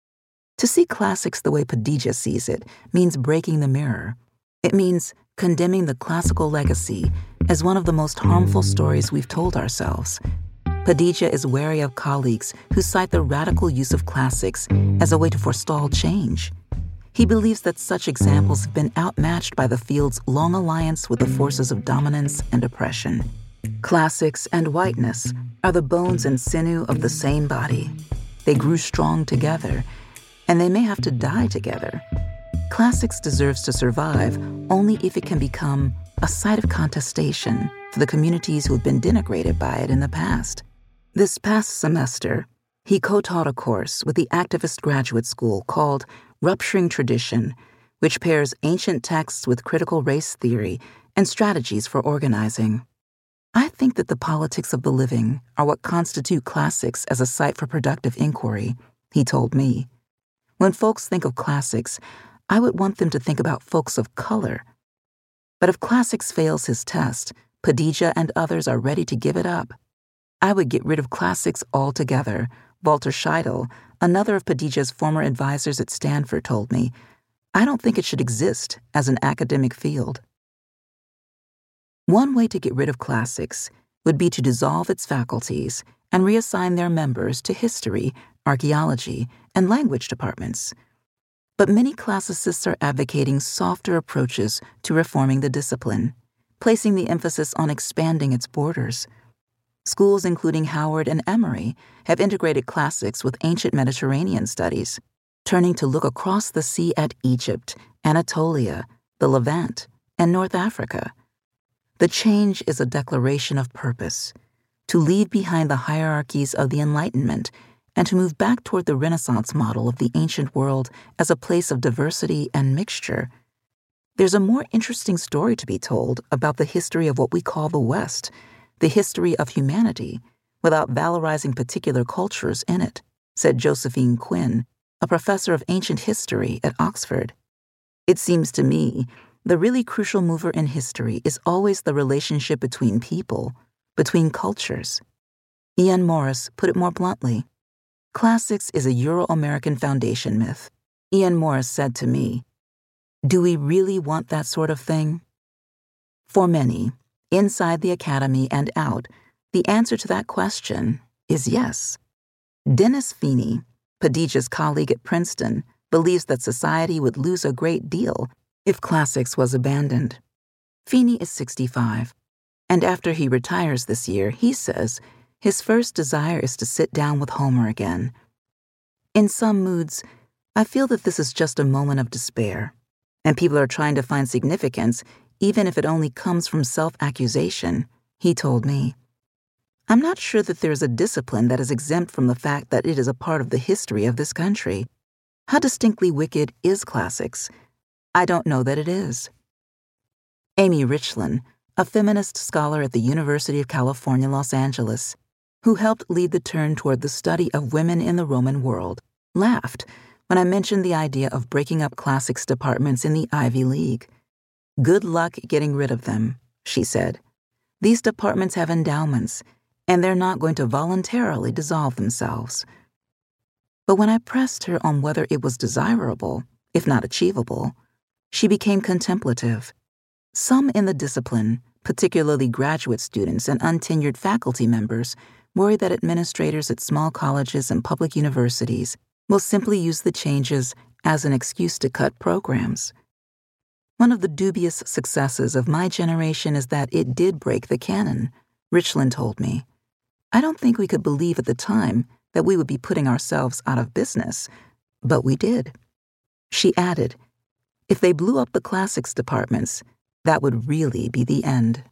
Speaker 4: To see classics the way Padilla sees it means breaking the mirror. It means condemning the classical legacy as one of the most harmful stories we've told ourselves. Padilla is wary of colleagues who cite the radical use of classics as a way to forestall change. He believes that such examples have been outmatched by the field's long alliance with the forces of dominance and oppression. Classics and whiteness are the bones and sinew of the same body. They grew strong together, and they may have to die together. Classics deserves to survive only if it can become a site of contestation for the communities who have been denigrated by it in the past. This past semester, he co-taught a course with the activist graduate school called Rupturing Tradition, which pairs ancient texts with critical race theory and strategies for organizing. I think that the politics of the living are what constitute classics as a site for productive inquiry, he told me. When folks think of classics, I would want them to think about folks of color. But if classics fails his test, Padilla and others are ready to give it up. I would get rid of classics altogether, Walter Scheidel, another of Padilla's former advisors at Stanford, told me. I don't think it should exist as an academic field. One way to get rid of classics would be to dissolve its faculties and reassign their members to history, archaeology, and language departments. But many classicists are advocating softer approaches to reforming the discipline, placing the emphasis on expanding its borders. Schools including Howard and Emory have integrated classics with ancient Mediterranean studies, turning to look across the sea at Egypt, Anatolia, the Levant, and North Africa. The change is a declaration of purpose, to leave behind the hierarchies of the Enlightenment and to move back toward the Renaissance model of the ancient world as a place of diversity and mixture. There's a more interesting story to be told about the history of what we call the West, the history of humanity, without valorizing particular cultures in it, said Josephine Quinn, a professor of ancient history at Oxford. It seems to me the really crucial mover in history is always the relationship between people, between cultures. Ian Morris put it more bluntly. Classics is a Euro-American foundation myth. Ian Morris said to me, "Do we really want that sort of thing?" For many, inside the academy and out, the answer to that question is yes. Dennis Feeney, Padija's colleague at Princeton, believes that society would lose a great deal if classics was abandoned. Feeney is sixty-five, and after he retires this year, he says his first desire is to sit down with Homer again. In some moods, I feel that this is just a moment of despair, and people are trying to find significance even if it only comes from self-accusation, he told me. I'm not sure that there is a discipline that is exempt from the fact that it is a part of the history of this country. How distinctly wicked is classics? I don't know that it is. Amy Richland, a feminist scholar at the University of California, Los Angeles, who helped lead the turn toward the study of women in the Roman world, laughed when I mentioned the idea of breaking up classics departments in the Ivy League. Good luck getting rid of them, she said. These departments have endowments, and they're not going to voluntarily dissolve themselves. But when I pressed her on whether it was desirable, if not achievable, she became contemplative. Some in the discipline, particularly graduate students and untenured faculty members, worry that administrators at small colleges and public universities will simply use the changes as an excuse to cut programs. One of the dubious successes of my generation is that it did break the canon, Richland told me. I don't think we could believe at the time that we would be putting ourselves out of business, but we did. She added, if they blew up the classics departments, that would really be the end.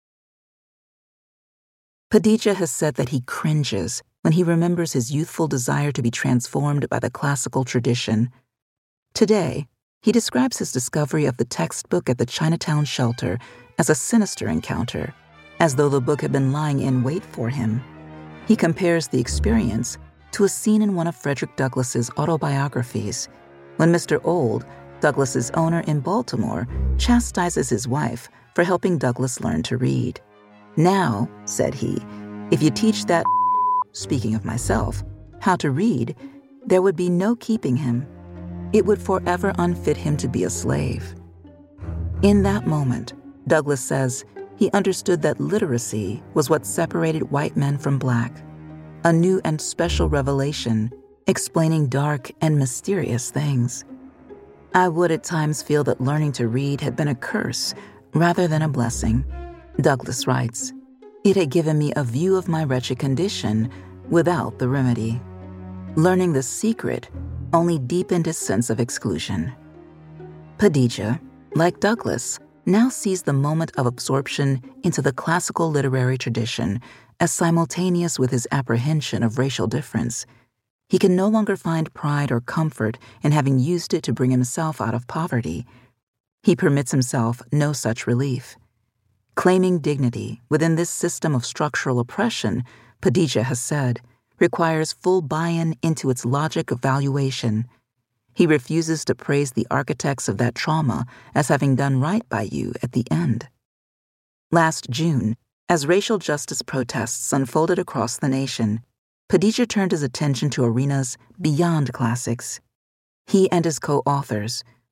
Speaker 4: Padija has said that he cringes when he remembers his youthful desire to be transformed by the classical tradition. Today, he describes his discovery of the textbook at the Chinatown shelter as a sinister encounter, as though the book had been lying in wait for him. He compares the experience to a scene in one of Frederick Douglass's autobiographies, when Mister Old, Douglass's owner in Baltimore, chastises his wife for helping Douglass learn to read. Now, said he, if you teach that, speaking of myself, how to read, there would be no keeping him. It would forever unfit him to be a slave. In that moment, Douglass says, he understood that literacy was what separated white men from black, a new and special revelation explaining dark and mysterious things. I would at times feel that learning to read had been a curse rather than a blessing, Douglass writes. It had given me a view of my wretched condition without the remedy. Learning the secret only deepened his sense of exclusion. Padija, like Douglass, now sees the moment of absorption into the classical literary tradition as simultaneous with his apprehension of racial difference. He can no longer find pride or comfort in having used it to bring himself out of poverty. He permits himself no such relief. Claiming dignity within this system of structural oppression, Padija has said, requires full buy-in into its logic of valuation. He refuses to praise the architects of that trauma as having done right by you at the end. Last June, as racial justice protests unfolded across the nation, Padija turned his attention to arenas beyond classics. He and his co-authors,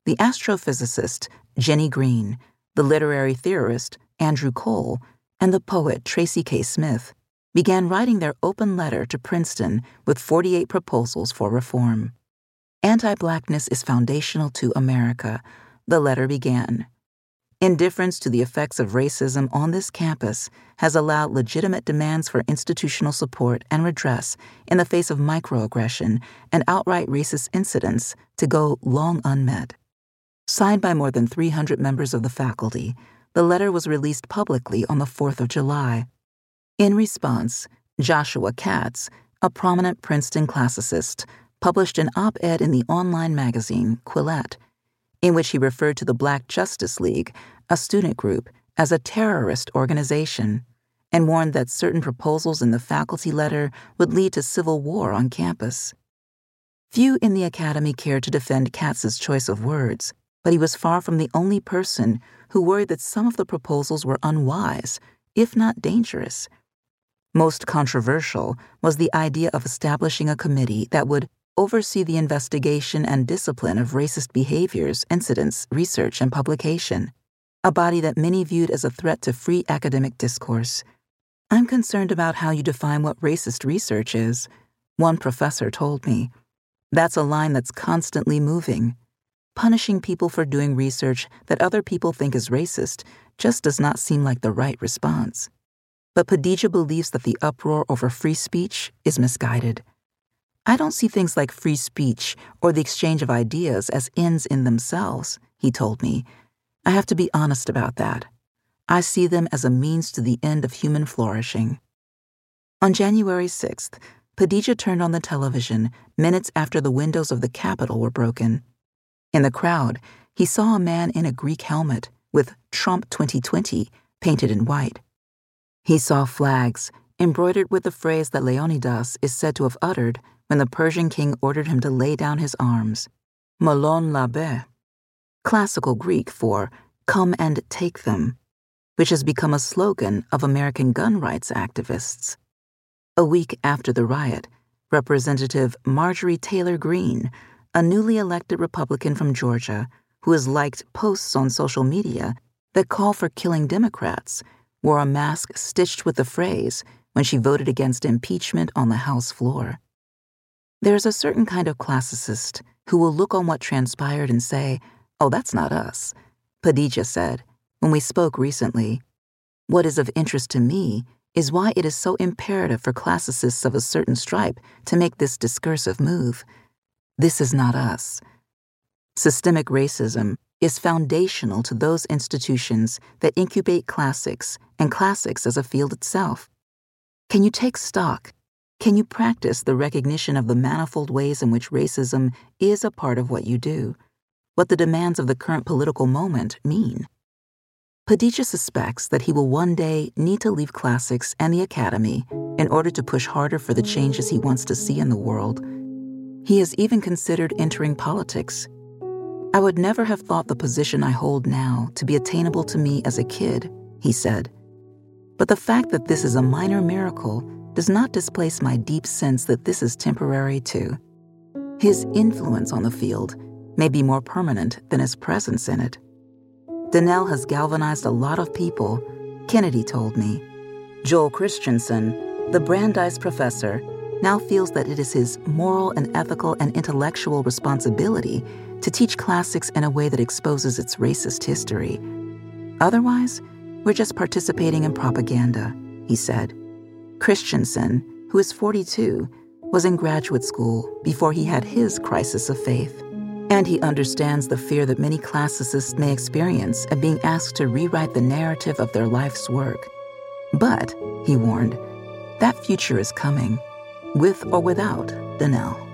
Speaker 4: the astrophysicist Jenny Green, the literary theorist Andrew Cole, and the poet Tracy K. Smith began writing their open letter to Princeton with forty-eight proposals for reform. Anti-Blackness is foundational to America, the letter began. Indifference to the effects of racism on this campus has allowed legitimate demands for institutional support and redress in the face of microaggression and outright racist incidents to go long unmet. Signed by more than three hundred members of the faculty, the letter was released publicly on the fourth of July. In response, Joshua Katz, a prominent Princeton classicist, published an op-ed in the online magazine Quillette, in which he referred to the Black Justice League, a student group, as a terrorist organization, and warned that certain proposals in the faculty letter would lead to civil war on campus. Few in the academy cared to defend Katz's choice of words, but he was far from the only person who worried that some of the proposals were unwise, if not dangerous. Most controversial was the idea of establishing a committee that would oversee the investigation and discipline of racist behaviors, incidents, research, and publication, a body that many viewed as a threat to free academic discourse. "I'm concerned about how you define what racist research is," one professor told me. "That's a line that's constantly moving. Punishing people for doing research that other people think is racist just does not seem like the right response." But Padija believes that the uproar over free speech is misguided. "I don't see things like free speech or the exchange of ideas as ends in themselves," he told me. "I have to be honest about that. I see them as a means to the end of human flourishing." On January sixth, Padija turned on the television minutes after the windows of the Capitol were broken. In the crowd, he saw a man in a Greek helmet with Trump twenty twenty painted in white. He saw flags embroidered with the phrase that Leonidas is said to have uttered when the Persian king ordered him to lay down his arms, "Molon labe," classical Greek for "come and take them," which has become a slogan of American gun rights activists. A week after the riot, Representative Marjorie Taylor Greene, a newly elected Republican from Georgia who has liked posts on social media that call for killing Democrats, wore a mask stitched with the phrase when she voted against impeachment on the House floor. There's a certain kind of classicist who will look on what transpired and say, "Oh, that's not us," Padija said when we spoke recently. "What is of interest to me is why it is so imperative for classicists of a certain stripe to make this discursive move. This is not us." Systemic racism is foundational to those institutions that incubate classics and classics as a field itself. Can you take stock? Can you practice the recognition of the manifold ways in which racism is a part of what you do, what the demands of the current political moment mean? Padija suspects that he will one day need to leave classics and the academy in order to push harder for the changes he wants to see in the world. He has even considered entering politics. "I would never have thought the position I hold now to be attainable to me as a kid," he said. "But the fact that this is a minor miracle does not displace my deep sense that this is temporary too. His influence on the field may be more permanent than his presence in it." Donnell has galvanized a lot of people, Kennedy told me. Joel Christensen, the Brandeis professor, now feels that it is his moral and ethical and intellectual responsibility to teach classics in a way that exposes its racist history. "Otherwise, we're just participating in propaganda," he said. Christensen, who is forty-two, was in graduate school before he had his crisis of faith, and he understands the fear that many classicists may experience at being asked to rewrite the narrative of their life's work. But, he warned, that future is coming, with or without Donnell.